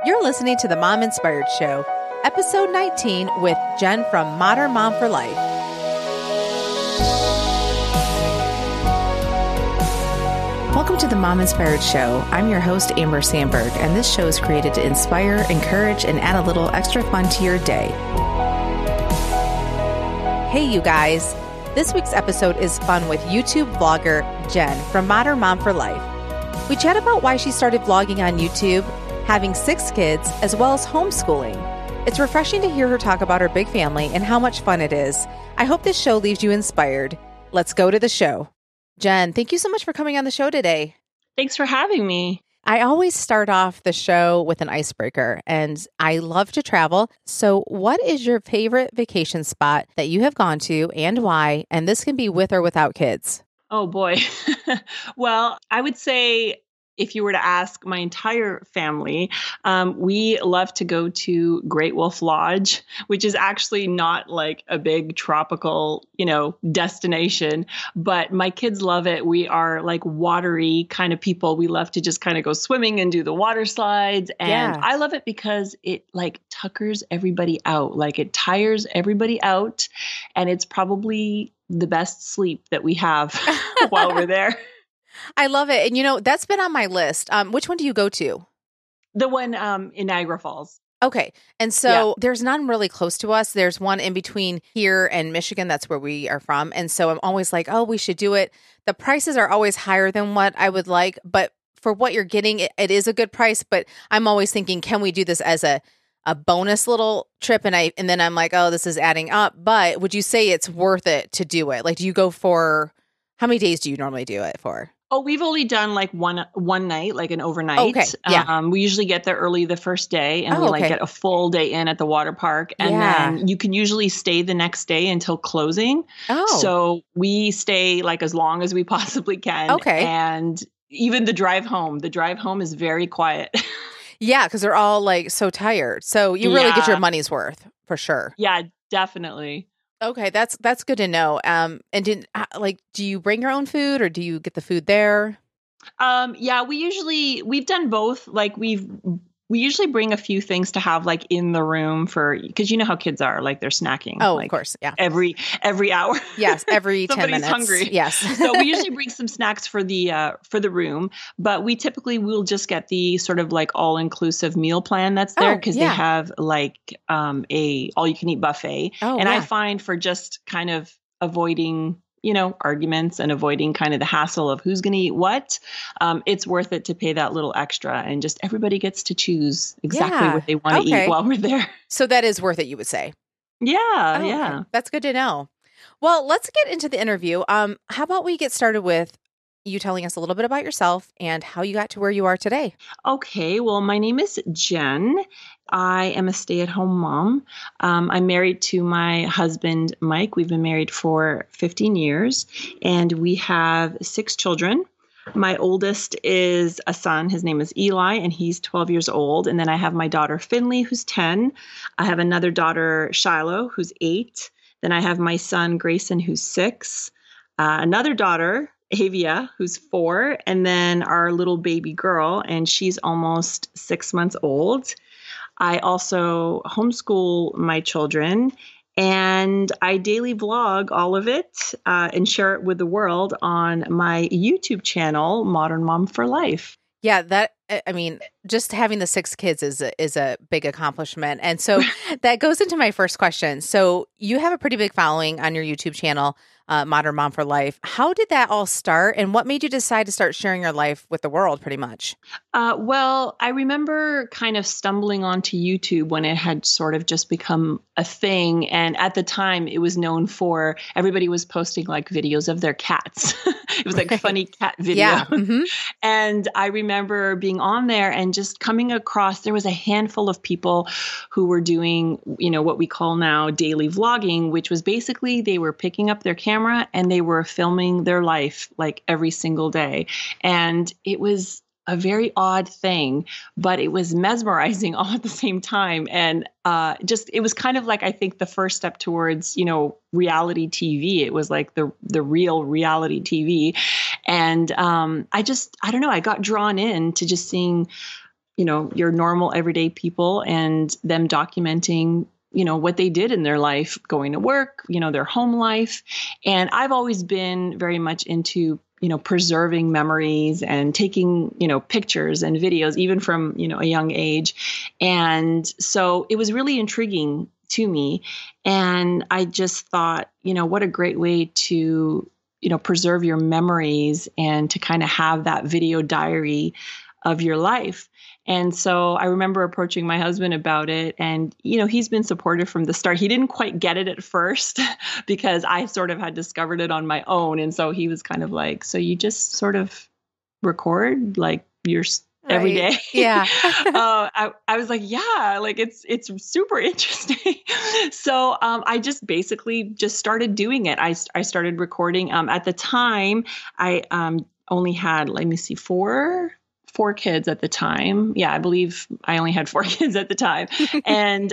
You're listening to the Mom Inspired Show, episode 19 with Jen from Modern Mom for Life. Welcome to the Mom Inspired Show. I'm your host, Amber Sandberg, and this show is created to inspire, encourage, and add a little extra fun to your day. Hey, you guys. This week's episode is fun with YouTube vlogger Jen from Modern Mom for Life. We chat about why she started vlogging on YouTube, having 6 kids, as well as homeschooling. It's refreshing to hear her talk about her big family and how much fun it is. I hope this show leaves you inspired. Let's go to the show. Jen, thank you so much for coming on the show today. Thanks for having me. I always start off the show with an icebreaker, and I love to travel. So what is your favorite vacation spot that you have gone to and why? And this can be with or without kids. Oh, boy. Well, I would say if you were to ask my entire family, we love to go to Great Wolf Lodge, which is actually not like a big tropical, destination, but my kids love it. We are like watery kind of people. We love to just kind of go swimming and do the water slides. And I love it because it like tuckers everybody out, like it tires everybody out. And it's probably the best sleep that we have while we're there. I love it. And that's been on my list. Which one do you go to? The one in Niagara Falls. Okay. And so there's none really close to us. There's one in between here and Michigan. That's where we are from. And so I'm always like, oh, we should do it. The prices are always higher than what I would like. But for what you're getting, it is a good price. But I'm always thinking, can we do this as a bonus little trip? And then I'm like, oh, this is adding up. But would you say it's worth it to do it? Like, do you go for, how many days do you normally do it for? Oh, we've only done like one night, like an overnight. Okay. Yeah. We usually get there early the first day and we like get a full day in at the water park. And then you can usually stay the next day until closing. Oh. So we stay like as long as we possibly can. Okay. And even the drive home is very quiet. Yeah, because they're all like so tired. So you really get your money's worth for sure. Yeah, definitely. Okay, that's good to know. And do you bring your own food or do you get the food there? Yeah, we've done both. Like we usually bring a few things to have like in the room because you know how kids are, like they're snacking. Oh, like, of course. Yeah. Every hour. Yes. Every 10 minutes. Hungry. Yes. So we usually bring some snacks for the room, but we typically will just get the sort of like all inclusive meal plan that's there because they have like a all you can eat buffet. Oh, and I find for just kind of avoiding arguments and avoiding kind of the hassle of who's going to eat what, it's worth it to pay that little extra and just everybody gets to choose exactly what they want to eat while we're there. So that is worth it, you would say? Yeah. Yeah. Okay. That's good to know. Well, let's get into the interview. How about we get started with you telling us a little bit about yourself and how you got to where you are today? Okay. Well, my name is Jen. I am a stay-at-home mom. I'm married to my husband, Mike. We've been married for 15 years, and we have 6 children. My oldest is a son. His name is Eli, and he's 12 years old. And then I have my daughter, Finley, who's 10. I have another daughter, Shiloh, who's 8. Then I have my son, Grayson, who's 6. Another daughter, Avia, who's 4. And then our little baby girl, and she's almost 6 months old. I also homeschool my children, and I daily vlog all of it and share it with the world on my YouTube channel, Modern Mom for Life. Yeah, just having the 6 kids is a big accomplishment. And so that goes into my first question. So you have a pretty big following on your YouTube channel, Modern Mom for Life. How did that all start? And what made you decide to start sharing your life with the world pretty much? Well, I remember kind of stumbling onto YouTube when it had sort of just become a thing. And at the time it was known for, everybody was posting like videos of their cats. It was like funny cat video. Yeah. Mm-hmm. And I remember being on there and just coming across, there was a handful of people who were doing, what we call now daily vlogging, which was basically they were picking up their camera and they were filming their life like every single day. And it was a very odd thing, but it was mesmerizing all at the same time. And it was kind of like, I think the first step towards, reality TV. It was like the real reality TV. And I don't know, I got drawn in to just seeing your normal everyday people and them documenting, what they did in their life, going to work, their home life. And I've always been very much into, preserving memories and taking, pictures and videos, even from, a young age. And so it was really intriguing to me. And I just thought, what a great way to, preserve your memories and to kind of have that video diary of your life. And so I remember approaching my husband about it, and, he's been supportive from the start. He didn't quite get it at first because I sort of had discovered it on my own. And so he was kind of like, so you just sort of record like your every day. Yeah. I was like, yeah, like it's super interesting. So I just basically just started doing it. I started recording. At the time, I only had, let me see, four kids at the time. Yeah, I believe I only had 4 kids at the time. And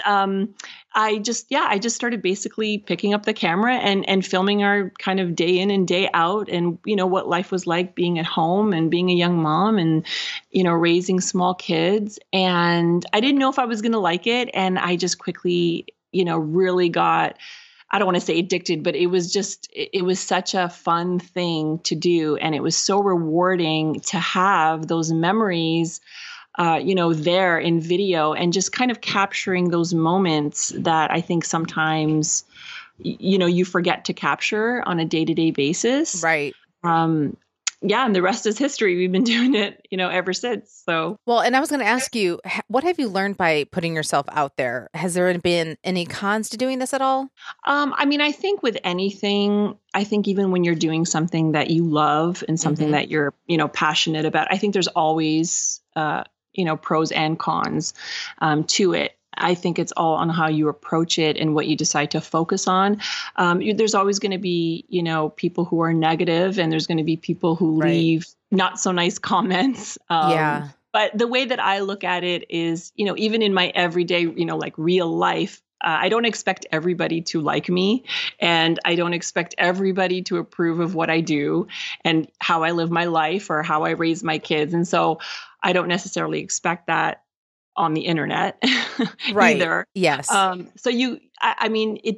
I just started basically picking up the camera and filming our kind of day in and day out, and, what life was like being at home and being a young mom and, raising small kids. And I didn't know if I was going to like it. And I just quickly, really got, I don't want to say addicted, but it was such a fun thing to do. And it was so rewarding to have those memories, there in video, and just kind of capturing those moments that I think sometimes, you forget to capture on a day-to-day basis. Right. Yeah. And the rest is history. We've been doing it, ever since. So, well, and I was going to ask you, what have you learned by putting yourself out there? Has there been any cons to doing this at all? I think with anything, I think even when you're doing something that you love and something that you're, passionate about, I think there's always, pros and cons to it. I think it's all on how you approach it and what you decide to focus on. There's always going to be, people who are negative, and there's going to be people who leave not so nice comments. Yeah. But the way that I look at it is, even in my everyday, like real life, I don't expect everybody to like me, and I don't expect everybody to approve of what I do and how I live my life or how I raise my kids. And so I don't necessarily expect that on the internet either. Yes. So it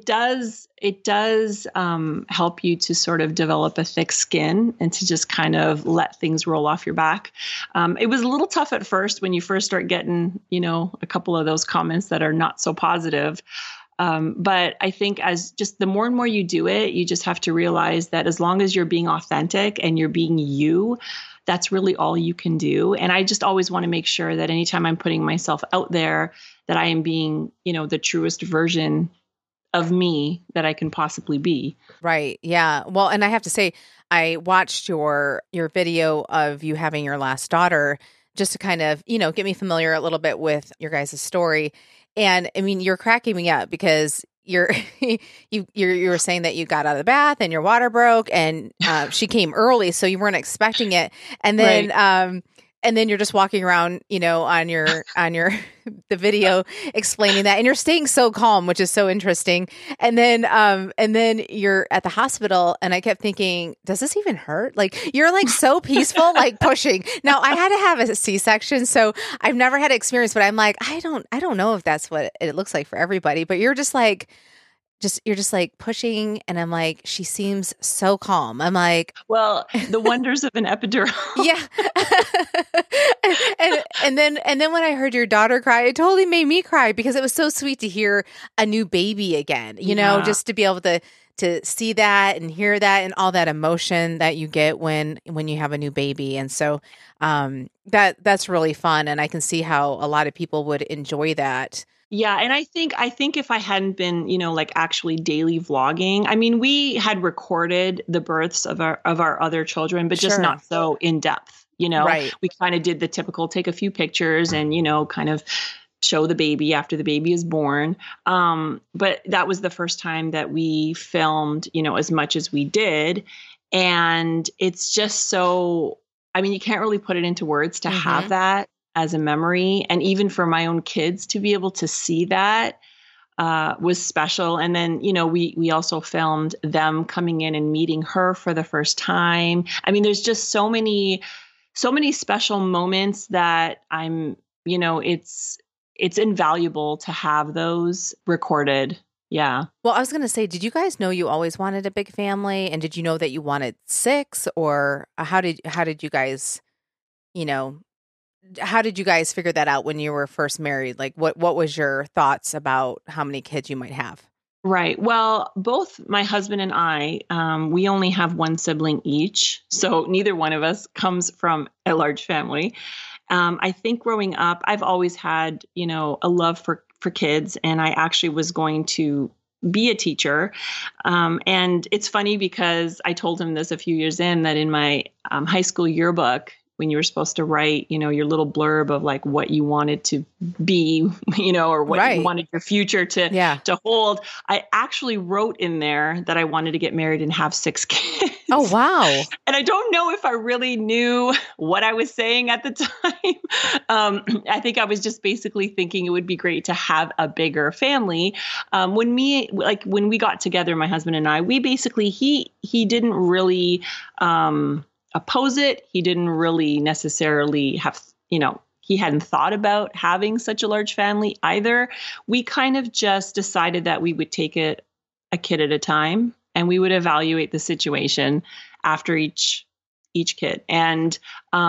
does help you to sort of develop a thick skin and to just kind of let things roll off your back. It was a little tough at first when you first start getting, a couple of those comments that are not so positive. But I think as just the more and more you do it, you just have to realize that as long as you're being authentic and you're being you, that's really all you can do. And I just always want to make sure that anytime I'm putting myself out there, that I am being, the truest version of me that I can possibly be. Right. Yeah. Well, and I have to say, I watched your video of you having your last daughter just to kind of, get me familiar a little bit with your guys' story. And I mean, you're cracking me up because you were saying that you got out of the bath and your water broke, and she came early, so you weren't expecting it. And then, and then you're just walking around, on your the video explaining that, and you're staying so calm, which is so interesting. And then you're at the hospital, and I kept thinking, does this even hurt? Like, you're like so peaceful, like pushing. Now, I had to have a C-section, so I've never had experience, but I'm like, I don't know if that's what it looks like for everybody. But you're just like. You're just like pushing, and I'm like, she seems so calm. I'm like, well, the wonders of an epidural. Yeah. and then when I heard your daughter cry, it totally made me cry because it was so sweet to hear a new baby again, just to be able to see that and hear that and all that emotion that you get when you have a new baby. And so that's really fun, and I can see how a lot of people would enjoy that. Yeah. And I think if I hadn't been, like actually daily vlogging, I mean, we had recorded the births of our other children, but just not so in depth, Right. We kind of did the typical take a few pictures and, kind of show the baby after the baby is born. But that was the first time that we filmed, as much as we did. And it's just so, I mean, you can't really put it into words to have that as a memory. And even for my own kids to be able to see that was special. And then, we also filmed them coming in and meeting her for the first time. I mean, there's just so many special moments that I'm it's invaluable to have those recorded. Yeah. Well, I was going to say, did you guys know you always wanted a big family, and did you know that you wanted 6, or how did you guys, how did you guys figure that out when you were first married? Like what was your thoughts about how many kids you might have? Right. Well, both my husband and I, we only have one sibling each. So neither one of us comes from a large family. I think growing up, I've always had, a love for kids, and I actually was going to be a teacher. And it's funny because I told him this a few years in, that in my high school yearbook, when you were supposed to write, your little blurb of like what you wanted to be, or what you wanted your future to hold, I actually wrote in there that I wanted to get married and have 6 kids. Oh, wow. And I don't know if I really knew what I was saying at the time. I think I was just basically thinking it would be great to have a bigger family. When we got together, my husband and I, we basically, he didn't really, oppose it. He didn't really necessarily have, he hadn't thought about having such a large family either. We kind of just decided that we would take it a kid at a time, and we would evaluate the situation after each kid. And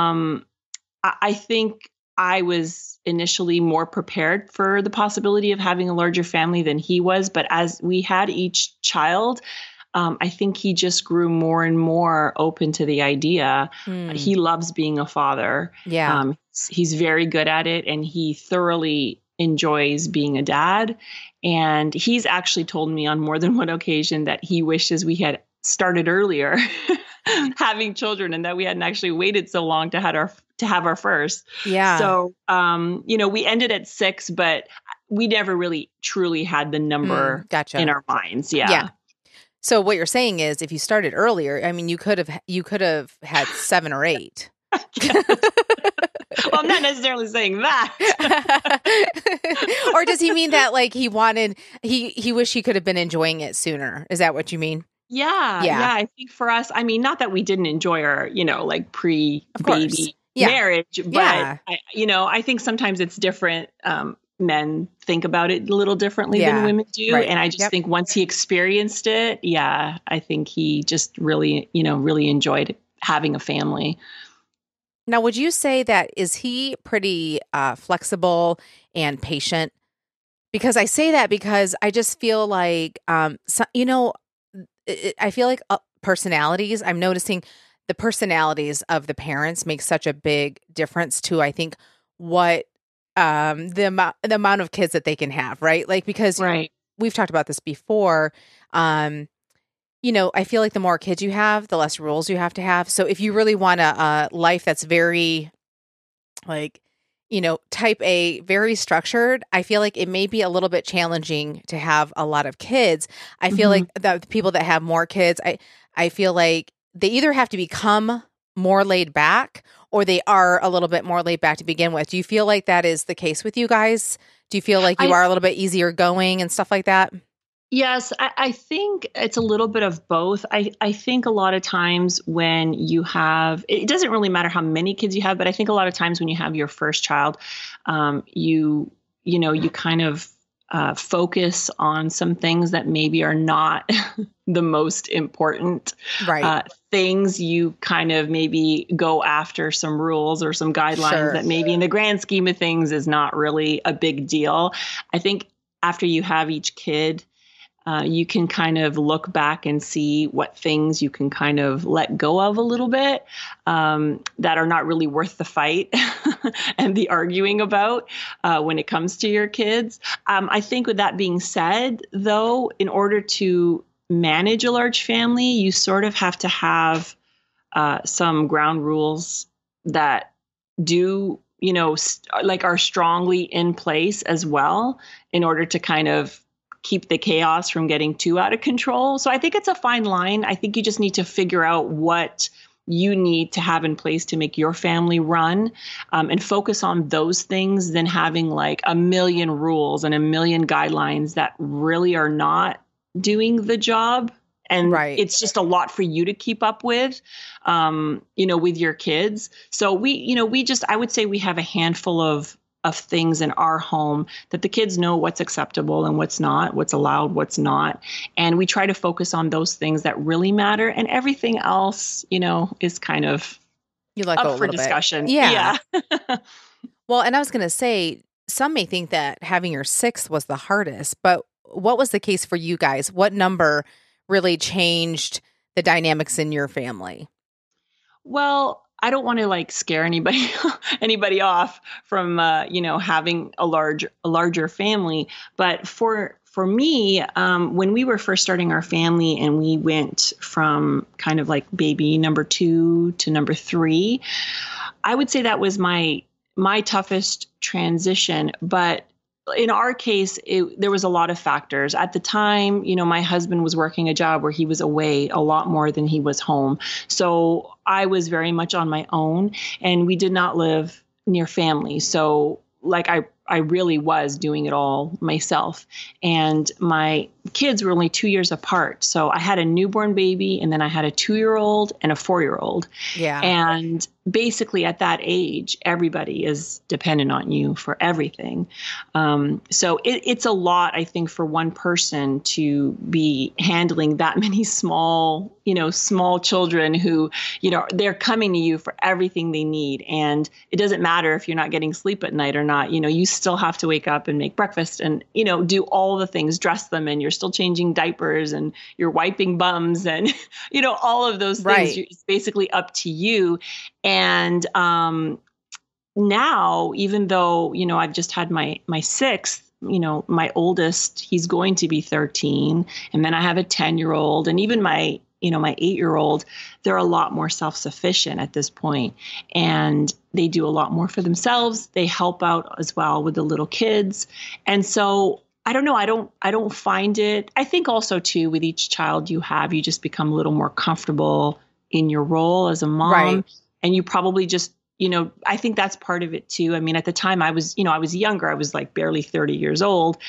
I think I was initially more prepared for the possibility of having a larger family than he was. But as we had each child, I think he just grew more and more open to the idea. He loves being a father. Yeah. He's very good at it, and he thoroughly enjoys being a dad. And he's actually told me on more than one occasion that he wishes we had started earlier having children, and that we hadn't actually waited so long to have our first. Yeah. So, we ended at 6, but we never really truly had the number in our minds. Yeah. Yeah. So what you're saying is, if you started earlier, I mean, you could have had 7 or 8. Well, I'm not necessarily saying that. Or does he mean that like he wished he could have been enjoying it sooner? Is that what you mean? Yeah. I think for us, I mean, not that we didn't enjoy our, like pre-baby marriage, but I think sometimes it's different. Men think about it a little differently than women do. Right. And I just think once he experienced it, I think he just really, really enjoyed having a family. Now, would you say that is he pretty flexible and patient? Because I say that because I just feel like, I feel like personalities, I'm noticing the personalities of the parents make such a big difference to, I think, what the amount of kids that they can have, right? Like, because we've talked about this before. I feel like the more kids you have, the less rules you have to have. So if you really want a life that's very like, type A, very structured, I feel like it may be a little bit challenging to have a lot of kids. I feel like the people that have more kids, I feel like they either have to become more laid back, or they are a little bit more laid back to begin with. Do you feel like that is the case with you guys? Do you feel like you are a little bit easier going and stuff like that? Yes, I think it's a little bit of both. I think a lot of times when you have, it doesn't really matter how many kids you have, but I think a lot of times when you have your first child, you kind of focus on some things that maybe are not the most important things. You kind of maybe go after some rules or some guidelines that maybe in the grand scheme of things is not really a big deal. I think after you have each kid, you can kind of look back and see what things you can kind of let go of a little bit that are not really worth the fight and the arguing about when it comes to your kids. I think with that being said, though, in order to manage a large family, you sort of have to have some ground rules that do, are strongly in place as well in order to kind of keep the chaos from getting too out of control. So I think it's a fine line. I think you just need to figure out what you need to have in place to make your family run and focus on those things than having like a million rules and a million guidelines that really are not doing the job. And it's just a lot for you to keep up with, with your kids. So I would say we have a handful of of things in our home, that the kids know what's acceptable and what's not, what's allowed, what's not. And we try to focus on those things that really matter. And everything else, is kind of you let go up for discussion. Bit. Yeah. Well, and I was going to say, some may think that having your sixth was the hardest, but what was the case for you guys? What number really changed the dynamics in your family? Well, I don't want to scare anybody off from having a larger family, but for me, when we were first starting our family and we went from kind of baby number 2 to number 3, I would say that was my toughest transition. But in our case, there was a lot of factors. At the time, my husband was working a job where he was away a lot more than he was home. So I was very much on my own, and we did not live near family. So I really was doing it all myself. And my kids were only 2 years apart. So I had a newborn baby, and then I had a 2-year-old and a 4-year-old. Yeah. And basically at that age, everybody is dependent on you for everything. So it's a lot, I think, for one person to be handling that many small children who, they're coming to you for everything they need. And it doesn't matter if you're not getting sleep at night or not. You still have to wake up and make breakfast and, do all the things, dress them, and you're still changing diapers and you're wiping bums and, all of those things. Right. It's basically up to you. And now, even though, I've just had my sixth, my oldest, he's going to be 13. And then I have a 10-year-old, and even my 8-year-old, they're a lot more self-sufficient at this point. And they do a lot more for themselves. They help out as well with the little kids. And so I don't know. I don't find it. I think also too, with each child you have, you just become a little more comfortable in your role as a mom. Right. And you probably just, I think that's part of it too. I mean, at the time I was younger. I was barely 30 years old,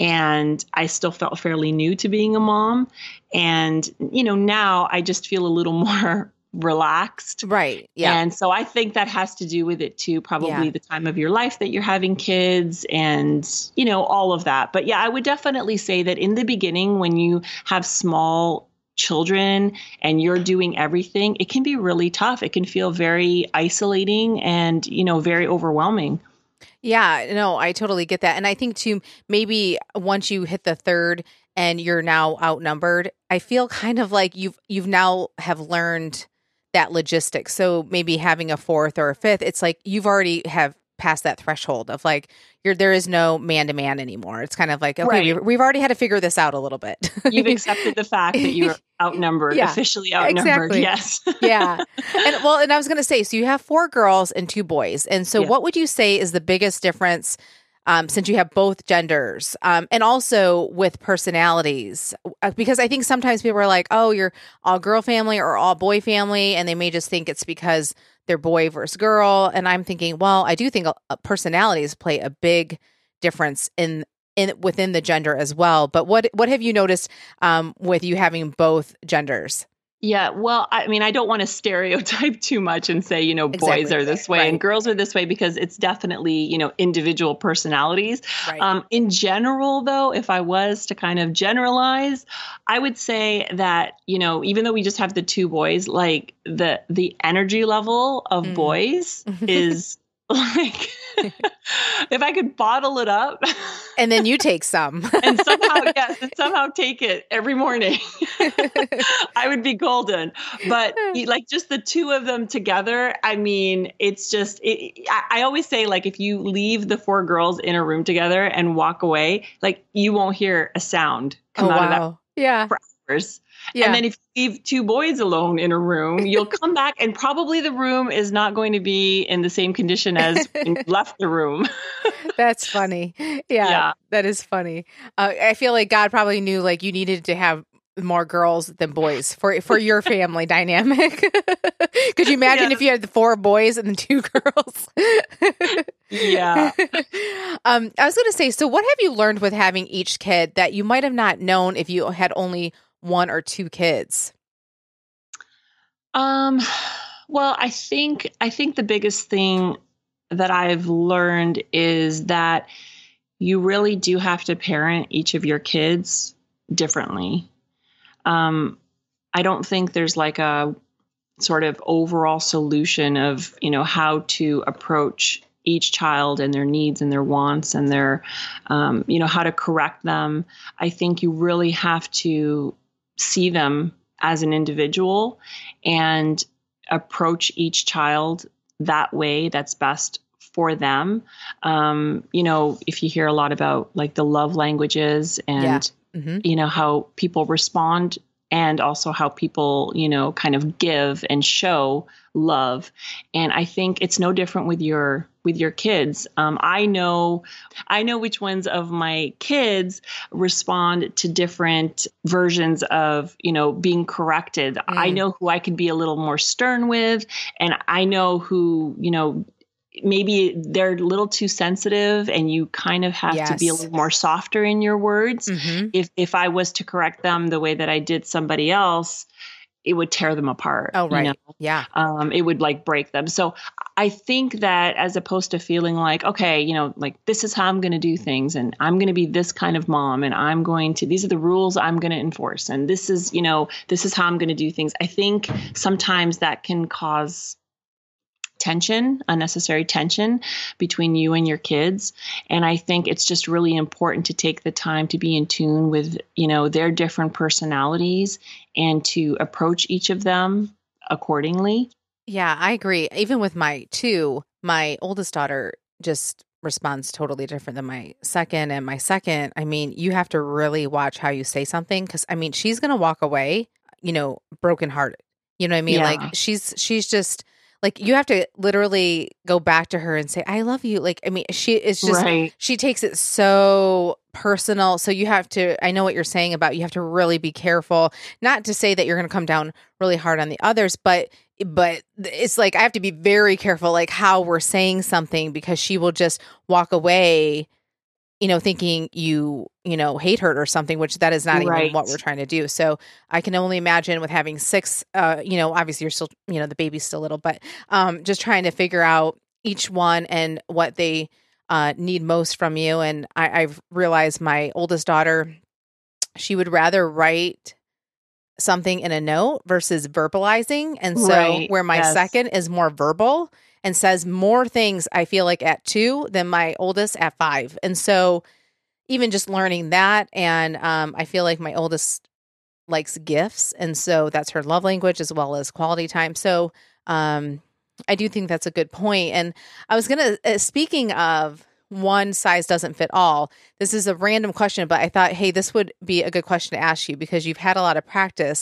and I still felt fairly new to being a mom. And, now I just feel a little more relaxed. Right. Yeah. And so I think that has to do with it too, probably the time of your life that you're having kids and, all of that. But yeah, I would definitely say that in the beginning, when you have small children and you're doing everything, it can be really tough. It can feel very isolating and, very overwhelming. Yeah, no, I totally get that. And I think too, maybe once you hit the third and you're now outnumbered, I feel kind of like you've now have learned that logistics. So maybe having a fourth or a fifth, it's like you've already have passed that threshold of there is no man-to-man anymore. It's kind of like, okay, right. we've already had to figure this out a little bit. You've accepted the fact that you're outnumbered, officially outnumbered. Exactly. Yes. Yeah. And I was going to say, so you have 4 girls and 2 boys. And so what would you say is the biggest difference since you have both genders and also with personalities? Because I think sometimes people are like, oh, you're all girl family or all boy family. And they may just think it's because they're boy versus girl. And I'm thinking, well, I do think personalities play a big difference in within the gender as well. But what have you noticed with you having both genders? Yeah, well, I mean, I don't want to stereotype too much and say, boys are this way and girls are this way, because it's definitely, individual personalities. Right. In general, though, if I was to kind of generalize, I would say that, even though we just have the 2 boys, the energy level of boys is if I could bottle it up and then you take some and somehow take it every morning, I would be golden. But just the 2 of them together, I mean, it's just, I always say, if you leave the 4 girls in a room together and walk away, you won't hear a sound come out of that for hours. Yeah. And then if you leave 2 boys alone in a room, you'll come back and probably the room is not going to be in the same condition as when you left the room. That's funny. Yeah, that is funny. I feel like God probably knew you needed to have more girls than boys for your family dynamic. Could you imagine if you had the 4 boys and the 2 girls? Yeah. I was going to say, so what have you learned with having each kid that you might have not known if you had only 1 or 2 kids? Well, I think the biggest thing that I've learned is that you really do have to parent each of your kids differently. I don't think there's like a sort of overall solution of, how to approach each child and their needs and their wants and their, how to correct them. I think you really have to see them as an individual and approach each child that way that's best for them. If you hear a lot about like the love languages and, how people respond and also how people, kind of give and show love. And I think it's no different with your kids. I know which ones of my kids respond to different versions of, being corrected. I know who I could be a little more stern with, and I know who, maybe they're a little too sensitive and you kind of have to be a little more softer in your words. If I was to correct them the way that I did somebody else, it would tear them apart. Oh, right. Yeah. It would like break them. So I think that as opposed to feeling like, okay, like this is how I'm going to do things and I'm going to be this kind of mom and these are the rules I'm going to enforce. And this is how I'm going to do things. I think sometimes that can cause unnecessary tension between you and your kids. And I think it's just really important to take the time to be in tune with, their different personalities and to approach each of them accordingly. Yeah, I agree. Even with my oldest daughter just responds totally different than my second. And my second, you have to really watch how you say something because, she's going to walk away, brokenhearted. You know what I mean? Yeah. Like she's just like, you have to literally go back to her and say, I love you. Like, she is just, she takes it so personal. So you have to, I know what you're saying about, you have to really be careful, not to say that you're going to come down really hard on the others, but it's like, I have to be very careful, like how we're saying something because she will just walk away, thinking you hate her or something, which that is not even what we're trying to do. So I can only imagine with having 6, obviously you're still, the baby's still little, but just trying to figure out each one and what they need most from you. And I've realized my oldest daughter, she would rather write something in a note versus verbalizing. And so where my second is more verbal and says more things, I feel like at 2 than my oldest at 5. And so even just learning that, and I feel like my oldest likes gifts. And so that's her love language as well as quality time. So I do think that's a good point. And I was going to, speaking of one size doesn't fit all, this is a random question, but I thought, hey, this would be a good question to ask you because you've had a lot of practice.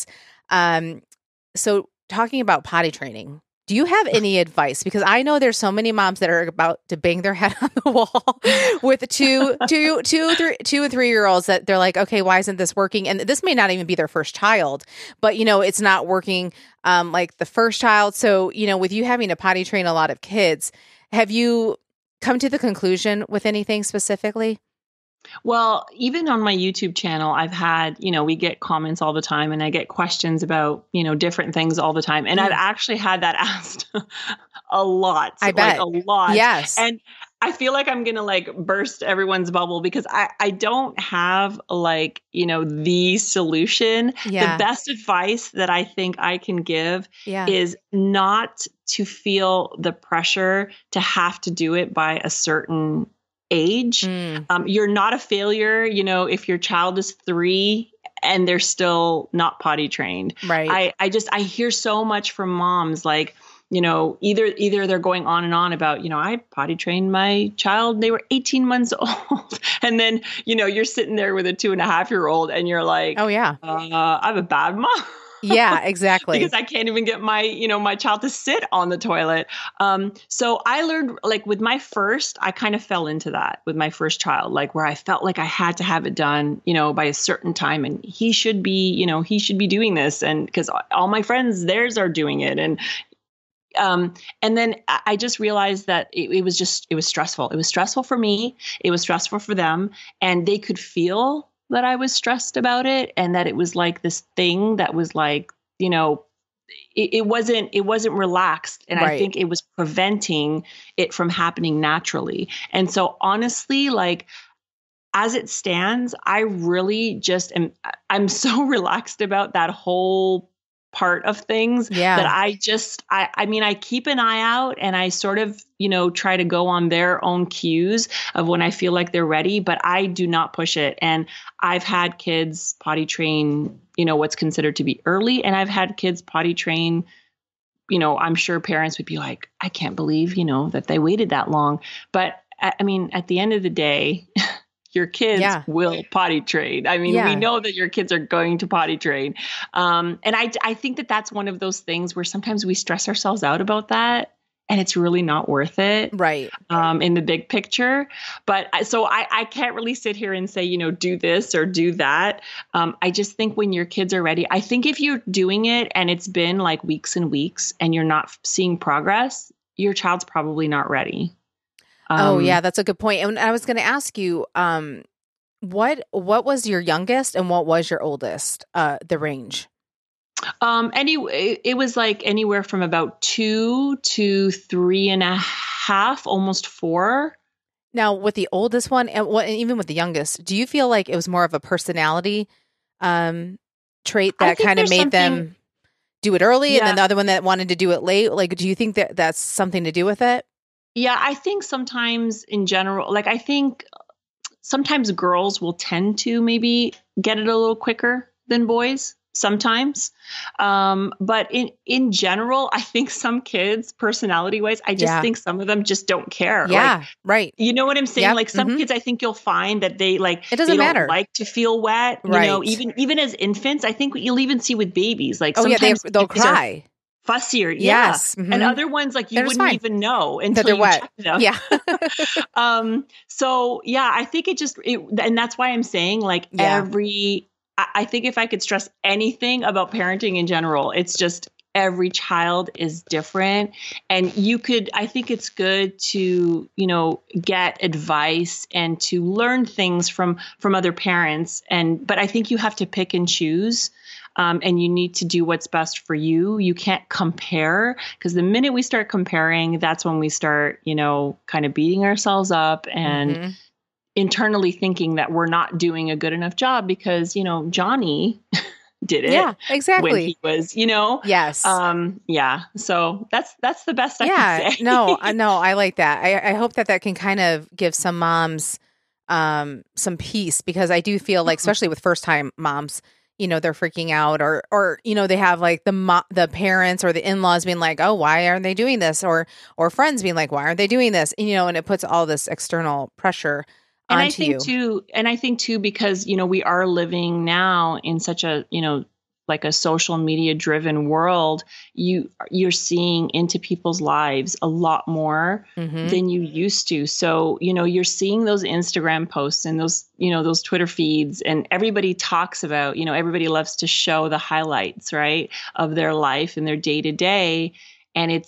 So talking about potty training, do you have any advice? Because I know there's so many moms that are about to bang their head on the wall with two and 3-year-olds that they're like, okay, why isn't this working? And this may not even be their first child, but it's not working like the first child. So, with you having to potty train a lot of kids, have you come to the conclusion with anything specifically? Well, even on my YouTube channel, I've had, we get comments all the time and I get questions about, different things all the time. And I've actually had that asked a lot. I bet. A lot. Yes. And I feel like I'm going to like burst everyone's bubble because I don't have like, the solution. Yeah. The best advice that I think I can give is not to feel the pressure to have to do it by a certain age. You're not a failure, if your child is 3 and they're still not potty trained. Right. I hear so much from moms like, either they're going on and on about, I potty trained my child, they were 18 months old. And then, you're sitting there with a 2.5-year-old and you're like, oh yeah, I'm a bad mom. Yeah, exactly. Because I can't even get my, my child to sit on the toilet. So I learned like with my first, I kind of fell into that with my first child, like where I felt like I had to have it done, by a certain time and he should be doing this. And because all my friends, theirs are doing it. And then I just realized that it was stressful. It was stressful for me. It was stressful for them. And they could feel that I was stressed about it and that it was like this thing that was like, it wasn't relaxed. And I think it was preventing it from happening naturally. And so honestly, like, as it stands, I really just I'm so relaxed about that whole part of things that I mean, I keep an eye out and I sort of, try to go on their own cues of when I feel like they're ready, but I do not push it. And I've had kids potty train, what's considered to be early. And I've had kids potty train, I'm sure parents would be like, I can't believe, that they waited that long. But I mean, at the end of the day, your kids will potty train. I mean, we know that your kids are going to potty train. And I think that that's one of those things where sometimes we stress ourselves out about that and it's really not worth it. Right. In the big picture. But so I can't really sit here and say, do this or do that. I just think when your kids are ready, I think if you're doing it and it's been like weeks and weeks and you're not seeing progress, your child's probably not ready. Oh yeah, that's a good point. And I was going to ask you, what was your youngest and what was your oldest? The range. Anyway, it was like anywhere from about 2 to 3.5, almost 4. Now, with the oldest one, and even with the youngest, do you feel like it was more of a personality trait that kind of made them do it early, and then the other one that wanted to do it late? Like, do you think that that's something to do with it? Yeah, I think sometimes in general, like I think sometimes girls will tend to maybe get it a little quicker than boys sometimes. But in general, I think some kids, personality wise, I just think some of them just don't care. Yeah, right. You know what I'm saying? Yep. Like some kids, I think you'll find that they like, it doesn't matter. Don't like to feel wet. Right. Even as infants, I think you'll even see with babies, like sometimes they'll cry. Fussier, yes, and other ones like you wouldn't even know until they're wet. Check them. Yeah. So yeah, I think and that's why I'm saying like I think if I could stress anything about parenting in general, it's just every child is different, and I think it's good to get advice and to learn things from other parents, but I think you have to pick and choose. And you need to do what's best for you. You can't compare, because the minute we start comparing, that's when we start, kind of beating ourselves up and internally thinking that we're not doing a good enough job because, Johnny did it. Yeah, exactly. When he was, Yes. Yeah. So that's the best I can say. No, I like that. I hope that can kind of give some moms some peace, because I do feel like, especially with first time moms, they're freaking out or they have like the parents or the in-laws being like, oh, why aren't they doing this? Or friends being like, why aren't they doing this? And it puts all this external pressure onto you. And I think too, because, we are living now in such a, like a social media driven world, you're seeing into people's lives a lot more than you used to. So, you're seeing those Instagram posts and those, those Twitter feeds, and everybody talks about, everybody loves to show the highlights, right, of their life and their day to day. And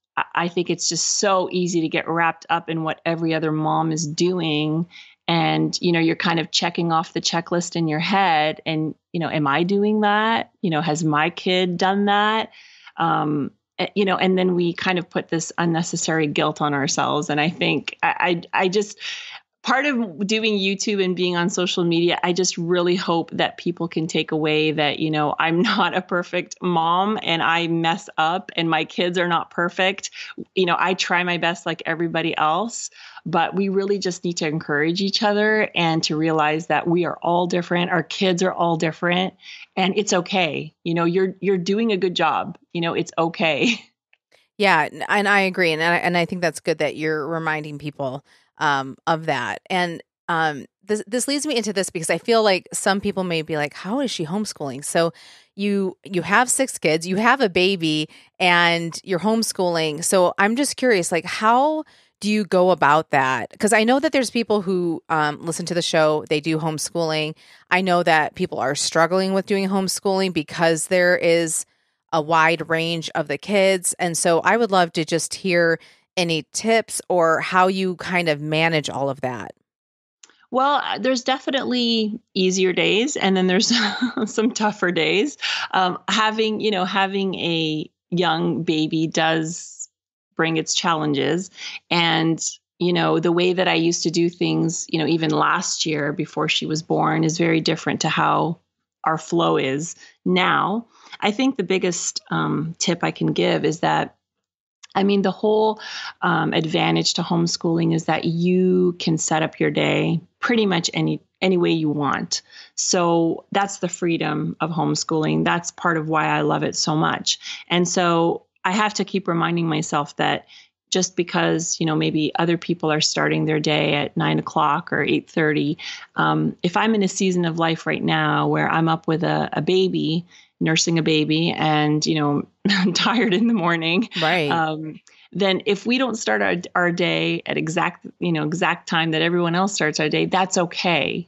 I think it's just so easy to get wrapped up in what every other mom is doing. And, you're kind of checking off the checklist in your head and, am I doing that? Has my kid done that? And then we kind of put this unnecessary guilt on ourselves. And I think I just, part of doing YouTube and being on social media, I just really hope that people can take away that, I'm not a perfect mom and I mess up and my kids are not perfect. I try my best like everybody else, but we really just need to encourage each other and to realize that we are all different. Our kids are all different, and it's okay. You're doing a good job. It's okay. Yeah. And I agree. And I think that's good that you're reminding people of that. And this leads me into this, because I feel like some people may be like, how is she homeschooling? So you have 6 kids, you have a baby, and you're homeschooling. So I'm just curious, like, how do you go about that? Because I know that there's people who listen to the show, they do homeschooling. I know that people are struggling with doing homeschooling because there is a wide range of the kids. And so I would love to just hear any tips or how you kind of manage all of that. Well, there's definitely easier days, and then there's some tougher days. Having a young baby does bring its challenges, and the way that I used to do things, even last year before she was born, is very different to how our flow is now. I think the biggest tip I can give is that, the whole advantage to homeschooling is that you can set up your day pretty much any way you want. So that's the freedom of homeschooling. That's part of why I love it so much. And so I have to keep reminding myself that just because, maybe other people are starting their day at 9 o'clock or 8:30, if I'm in a season of life right now where I'm up with a baby, nursing a baby, and, tired in the morning, right. Then if we don't start our day at exact time that everyone else starts our day, that's okay.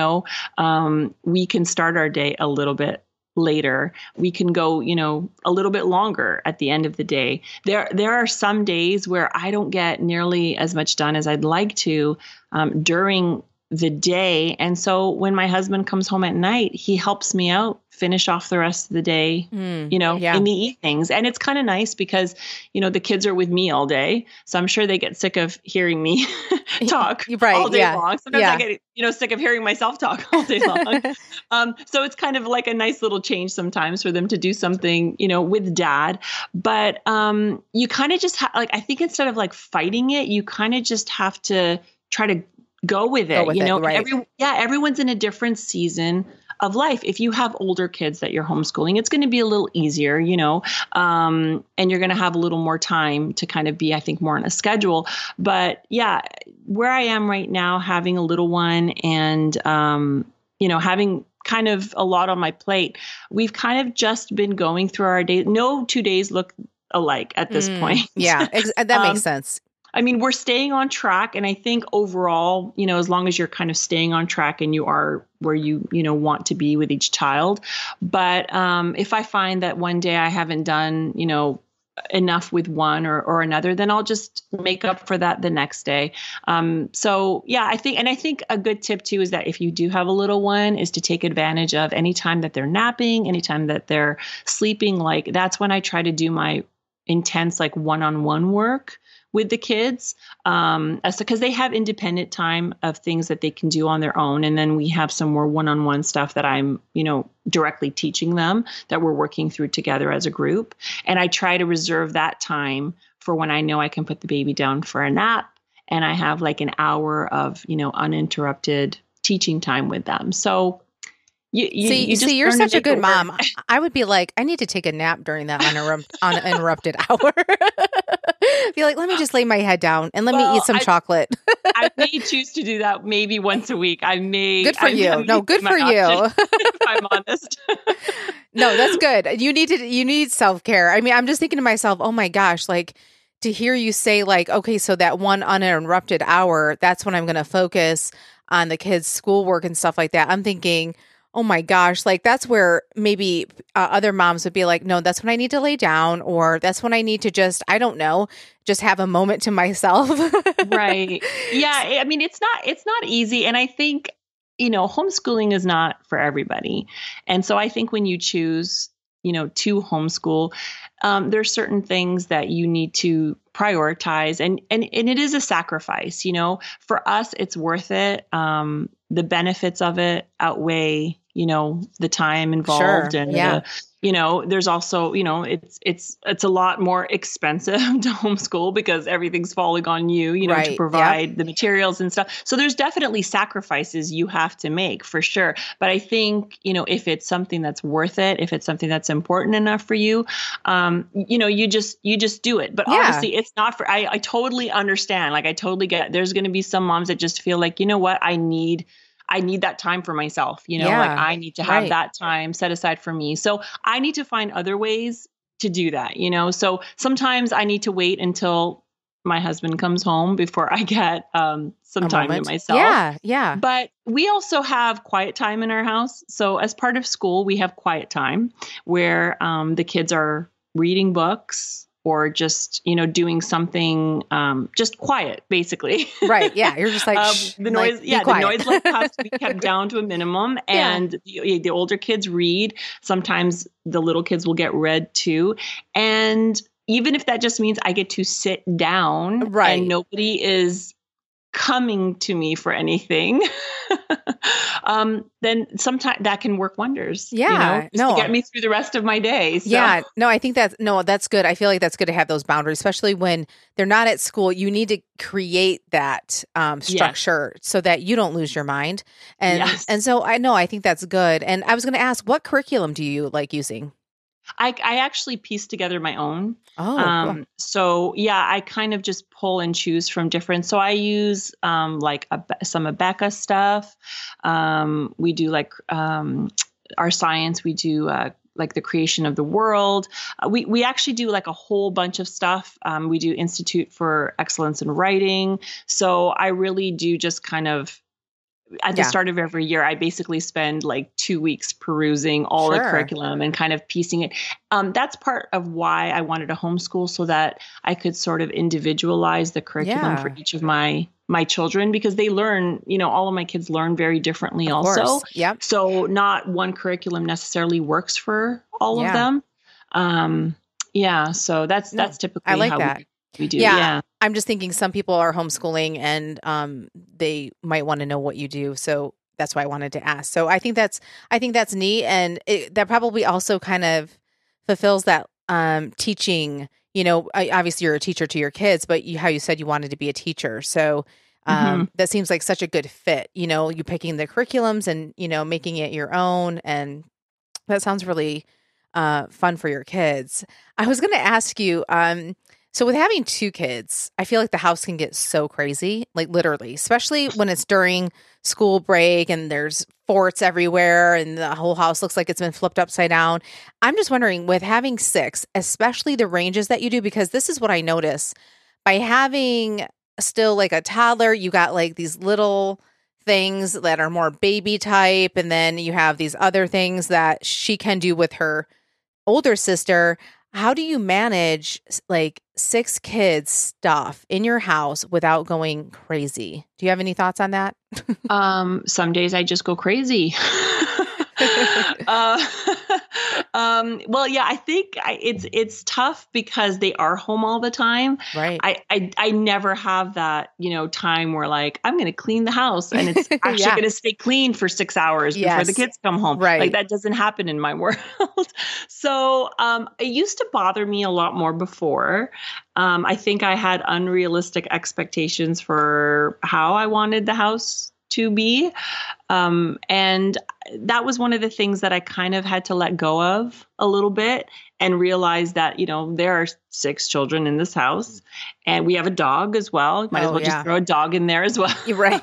We can start our day a little bit later. We can go, a little bit longer at the end of the day. There are some days where I don't get nearly as much done as I'd like to during the day. And so when my husband comes home at night, he helps me out, finish off the rest of the day, in the evenings. And it's kind of nice because, the kids are with me all day. So I'm sure they get sick of hearing me talk all day long. Sometimes I get, sick of hearing myself talk all day long. So it's kind of like a nice little change sometimes for them to do something, with dad. But you kind of just I think instead of fighting it, you kind of just have to try to go with it. Right. Everyone's in a different season of life. If you have older kids that you're homeschooling, it's going to be a little easier, and you're going to have a little more time to kind of be, I think, more on a schedule. But where I am right now, having a little one and, having kind of a lot on my plate, we've kind of just been going through our days. No 2 days look alike at this point. Yeah, that makes sense. We're staying on track. And I think overall, as long as you're kind of staying on track and you are where you want to be with each child. But if I find that one day I haven't done, enough with one or another, then I'll just make up for that the next day. I think a good tip too is that if you do have a little one, is to take advantage of any time that they're napping, anytime that they're sleeping. That's when I try to do my intense one-on-one work with the kids, because they have independent time of things that they can do on their own. And then we have some more one-on-one stuff that I'm, directly teaching them, that we're working through together as a group. And I try to reserve that time for when I know I can put the baby down for a nap and I have an hour of, uninterrupted teaching time with them. So you're such a good mom. I would be like, I need to take a nap during that uninterrupted hour. Be like, let me just lay my head down and let me eat some chocolate. I may choose to do that maybe once a week. Good for you. No, good for you. If I'm honest. No, that's good. You need self-care. I'm just thinking to myself, oh my gosh, to hear you say okay, so that one uninterrupted hour, that's when I'm going to focus on the kids' schoolwork and stuff like that. I'm thinking, oh my gosh, that's where maybe other moms would be like, no, that's when I need to lay down, or that's when I need to just have a moment to myself. Right. Yeah. It's not easy. And I think, homeschooling is not for everybody. And so I think when you choose, to homeschool, there's certain things that you need to prioritize, and it is a sacrifice. For us, it's worth it. The benefits of it outweigh, the time involved. Sure. And there's also, it's a lot more expensive to homeschool because everything's falling on you, right. to provide the materials and stuff. So there's definitely sacrifices you have to make for sure. But I think, if it's something that's worth it, if it's something that's important enough for you, you just do it. But obviously it's not for, I totally understand. I totally get, there's going to be some moms that just feel like, you know what, I need that time for myself, I need to have that time set aside for me. So I need to find other ways to do that, so sometimes I need to wait until my husband comes home before I get some time to myself. Yeah. But we also have quiet time in our house. So as part of school, we have quiet time where the kids are reading books, or just, doing something just quiet, basically. Right. Yeah. You're just like, the noise. Like, The noise level has to be kept down to a minimum. Yeah. And the older kids read. Sometimes the little kids will get read too. And even if that just means I get to sit down and nobody is coming to me for anything, then sometimes that can work wonders. Yeah. To get me through the rest of my day. So. Yeah. No, I think that's good. I feel like that's good to have those boundaries, especially when they're not at school. You need to create that structure so that you don't lose your mind. And so I think that's good. And I was going to ask, what curriculum do you like using? I actually pieced together my own. Oh, cool. So yeah, I kind of just pull and choose from different. So I use some Abeka stuff. We do our science. We do like the creation of the world. We actually do like a whole bunch of stuff. We do Institute for Excellence in Writing. So I really do just kind of, at the start of every year, I basically spend like 2 weeks perusing all the curriculum and kind of piecing it. That's part of why I wanted to homeschool, so that I could sort of individualize the curriculum for each of my children, because they learn, all of my kids learn very differently also. Yep. So not one curriculum necessarily works for all of them. So that's typically I like how that. we do. Yeah. I'm just thinking some people are homeschooling and they might want to know what you do. So that's why I wanted to ask. So I think that's neat. And that probably also kind of fulfills that teaching, obviously you're a teacher to your kids, but how you said you wanted to be a teacher. So that seems like such a good fit, you picking the curriculums and, making it your own. And that sounds really fun for your kids. I was going to ask you, so with having 2 kids, I feel like the house can get so crazy, like literally, especially when it's during school break and there's forts everywhere and the whole house looks like it's been flipped upside down. I'm just wondering, with having 6, especially the ranges that you do, because this is what I notice by having still like a toddler, you got like these little things that are more baby type. And then you have these other things that she can do with her older sister. How do you manage like 6 kids stuff in your house without going crazy? Do you have any thoughts on that? Some days I just go crazy. Well, yeah, I think it's tough because they are home all the time. Right. I never have that, time where like, I'm going to clean the house and it's actually going to stay clean for 6 hours before the kids come home. Right. Like that doesn't happen in my world. So, it used to bother me a lot more before. I think I had unrealistic expectations for how I wanted the house to be. And that was one of the things that I kind of had to let go of a little bit and realize that, there are 6 children in this house and we have a dog as well. Might as well just throw a dog in there as well. You're right.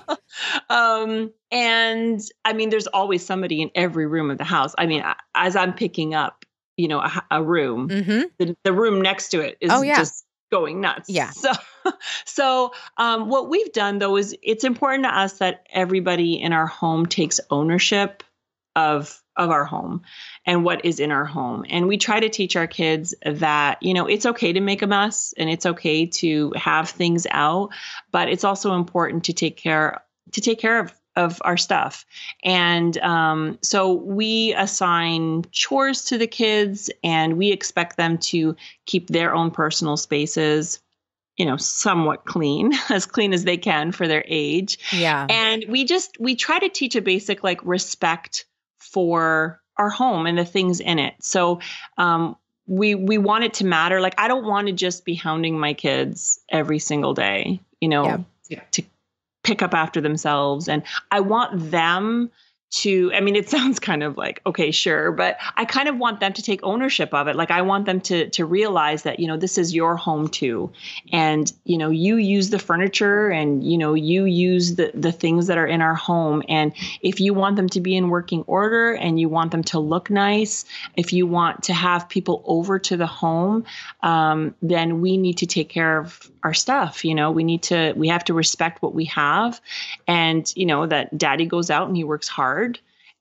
And I mean, there's always somebody in every room of the house. I mean, as I'm picking up, a room, the room next to it is just going nuts. Yeah. So what we've done though is it's important to us that everybody in our home takes ownership of our home and what is in our home. And we try to teach our kids that, it's okay to make a mess and it's okay to have things out, but it's also important to take care of our stuff. And so we assign chores to the kids and we expect them to keep their own personal spaces, somewhat clean as they can for their age. Yeah. And we try to teach a basic like respect for our home and the things in it. So we want it to matter. Like, I don't want to just be hounding my kids every single day, to pick up after themselves. And I want them to, I mean, it sounds kind of like, okay, sure, but I kind of want them to take ownership of it. Like, I want them to realize that, this is your home too. And, you use the furniture and, you use the things that are in our home. And if you want them to be in working order and you want them to look nice, if you want to have people over to the home, then we need to take care of our stuff. We have to respect what we have and, that daddy goes out and he works hard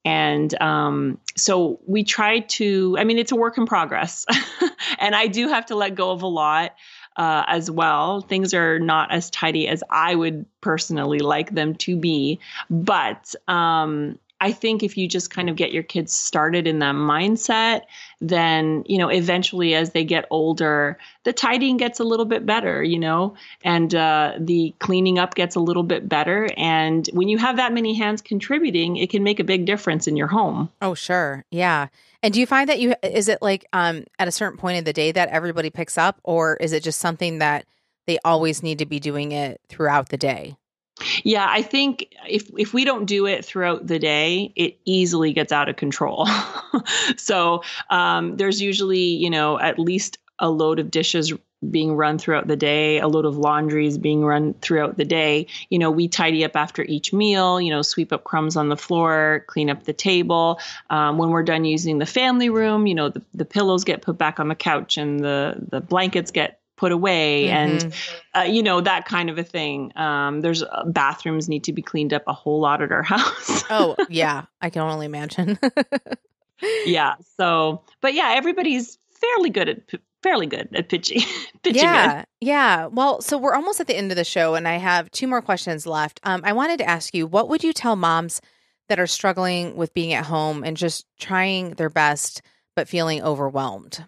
And so we try to, I mean, it's a work in progress. And I do have to let go of a lot as well. Things are not as tidy as I would personally like them to be. But I think if you just kind of get your kids started in that mindset, then, eventually as they get older, the tidying gets a little bit better, and the cleaning up gets a little bit better. And when you have that many hands contributing, it can make a big difference in your home. Oh, sure. Yeah. And do you find that is it like at a certain point in the day that everybody picks up, or is it just something that they always need to be doing it throughout the day? Yeah, I think if we don't do it throughout the day, it easily gets out of control. So there's usually, at least a load of dishes being run throughout the day, a load of laundry is being run throughout the day. We tidy up after each meal, sweep up crumbs on the floor, clean up the table. When we're done using the family room, the pillows get put back on the couch and the blankets get put away, and that kind of a thing. There's bathrooms need to be cleaned up a whole lot at our house. Oh yeah, I can only imagine. Yeah. So, but yeah, everybody's fairly good at pitching. Yeah. Yeah. Well, so we're almost at the end of the show, and I have 2 more questions left. I wanted to ask you, what would you tell moms that are struggling with being at home and just trying their best but feeling overwhelmed?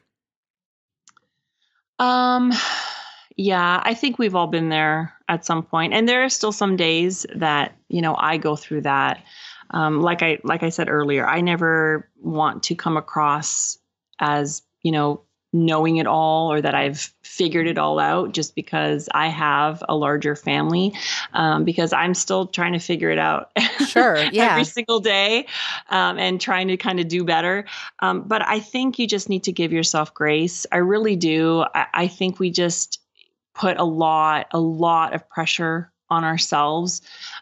Yeah, I think we've all been there at some point. And there are still some days that, I go through that. Like I said earlier, I never want to come across as, knowing it all or that I've figured it all out just because I have a larger family, because I'm still trying to figure it out. Sure. Yeah. Every single day, and trying to kind of do better. But I think you just need to give yourself grace. I really do. I think we just put a lot of pressure on ourselves.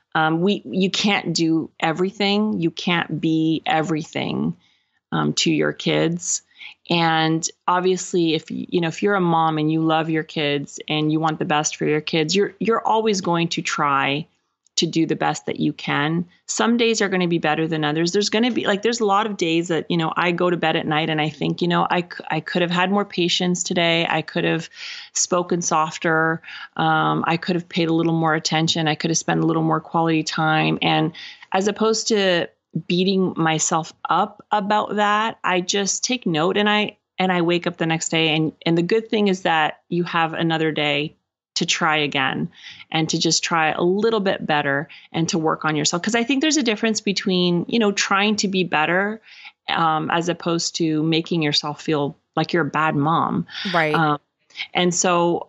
You can't do everything. You can't be everything to your kids. And obviously, if you're a mom and you love your kids and you want the best for your kids, you're always going to try to do the best that you can. Some days are going to be better than others. There's going to be there's a lot of days that, I go to bed at night and I think, I could have had more patience today. I could have spoken softer. I could have paid a little more attention. I could have spent a little more quality time. And as opposed to beating myself up about that, I just take note and I wake up the next day. And the good thing is that you have another day to try again and to just try a little bit better and to work on yourself. Because I think there's a difference between, trying to be better as opposed to making yourself feel like you're a bad mom. Right. And so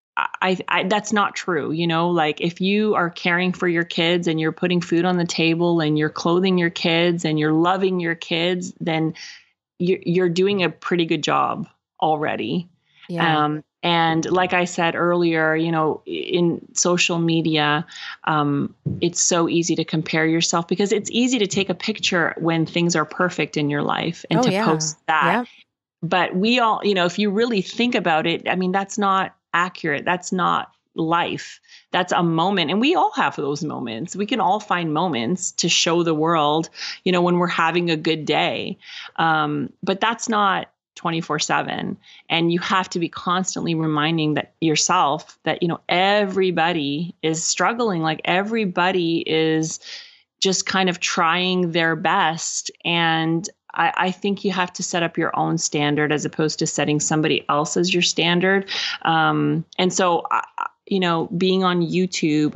I that's not true. Like if you are caring for your kids and you're putting food on the table and you're clothing your kids and you're loving your kids, then you're doing a pretty good job already. Yeah. And like I said earlier, in social media, it's so easy to compare yourself because it's easy to take a picture when things are perfect in your life and post that. Yep. But we all, if you really think about it, I mean, that's not accurate. That's not life. That's a moment. And we all have those moments. We can all find moments to show the world, when we're having a good day. But that's not 24/7. And you have to be constantly reminding yourself that, everybody is struggling. Like everybody is just kind of trying their best. And I think you have to set up your own standard as opposed to setting somebody else as your standard. And so, being on YouTube,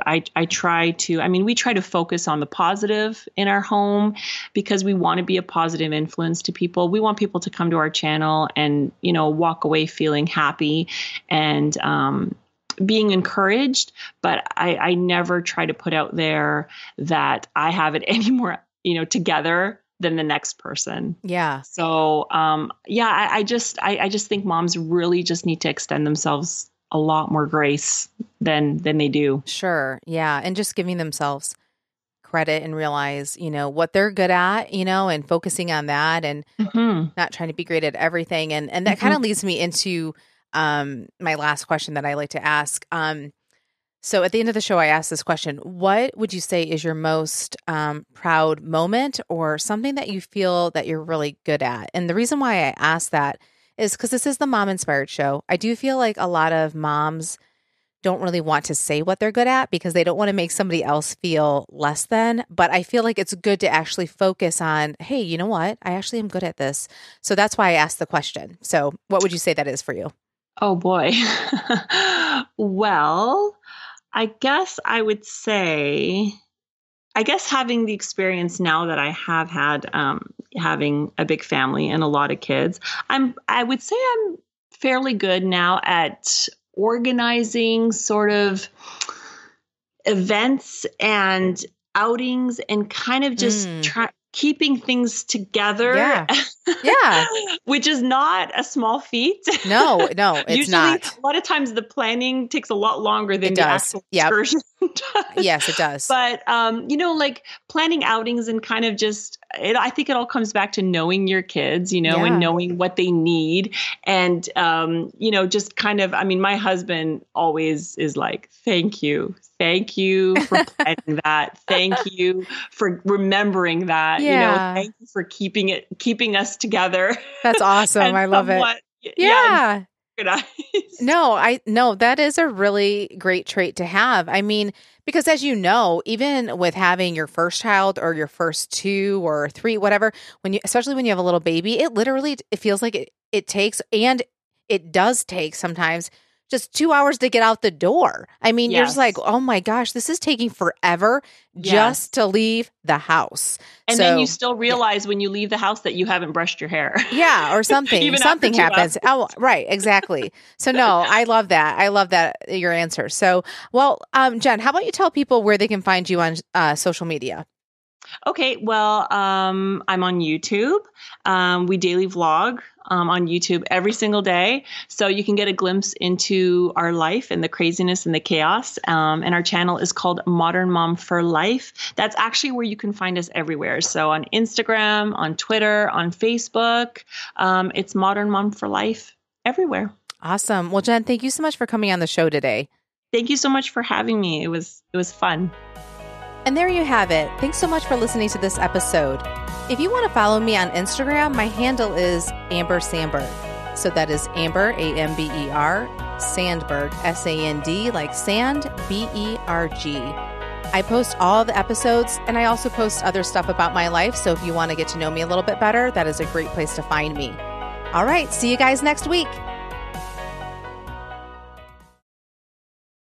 we try to focus on the positive in our home because we want to be a positive influence to people. We want people to come to our channel and, walk away feeling happy and, being encouraged, but I never try to put out there that I have it any more, together than the next person. Yeah. So, I just think moms really just need to extend themselves a lot more grace than they do. Sure. Yeah. And just giving themselves credit and realize, what they're good at, and focusing on that and not trying to be great at everything. And that kind of leads me into my last question that I like to ask. So at the end of the show, I asked this question: what would you say is your most proud moment, or something that you feel that you're really good at? And the reason why I asked that is because this is the Mom Inspired Show. I do feel like a lot of moms don't really want to say what they're good at because they don't want to make somebody else feel less than. But I feel like it's good to actually focus on, hey, you know what? I actually am good at this. So that's why I asked the question. So what would you say that is for you? Oh boy. Well, I guess I would say, having the experience now that I have had, having a big family and a lot of kids, I would say I'm fairly good now at organizing sort of events and outings and kind of just keeping things together. Yeah. Yeah. Which is not a small feat. No, it's Usually, not. A lot of times the planning takes a lot longer than It the does. actual Yep. excursion does. Yes, it does. But, like planning outings and kind of just, I think it all comes back to knowing your kids, and knowing what they need. And, just kind of, my husband always is like, thank you for planning that. Thank you for remembering that. Yeah. Thank you for keeping us together. That's awesome. I love it. Yeah. No, that is a really great trait to have. Because as you know, even with having your first child or your first 2 or 3, whatever, especially when you have a little baby, it feels like it takes, and it does take sometimes, just 2 hours to get out the door. You're just like, oh my gosh, this is taking forever just to leave the house. And then you still realize when you leave the house that you haven't brushed your hair. Yeah, or something. Even something happens. Oh, right, exactly. So no, I love that. I love that, your answer. So, well, Jen, how about you tell people where they can find you on social media? Okay, well, I'm on YouTube. We daily vlog on YouTube every single day. So you can get a glimpse into our life and the craziness and the chaos. And our channel is called Modern Mom for Life. That's actually where you can find us everywhere. So on Instagram, on Twitter, on Facebook, it's Modern Mom for Life everywhere. Awesome. Well, Jen, thank you so much for coming on the show today. Thank you so much for having me. It was fun. And there you have it. Thanks so much for listening to this episode. If you want to follow me on Instagram, my handle is Amber Sandberg. So that is Amber, Amber, Sandberg, Sand, like sand, Berg. I post all the episodes, and I also post other stuff about my life. So if you want to get to know me a little bit better, that is a great place to find me. All right. See you guys next week.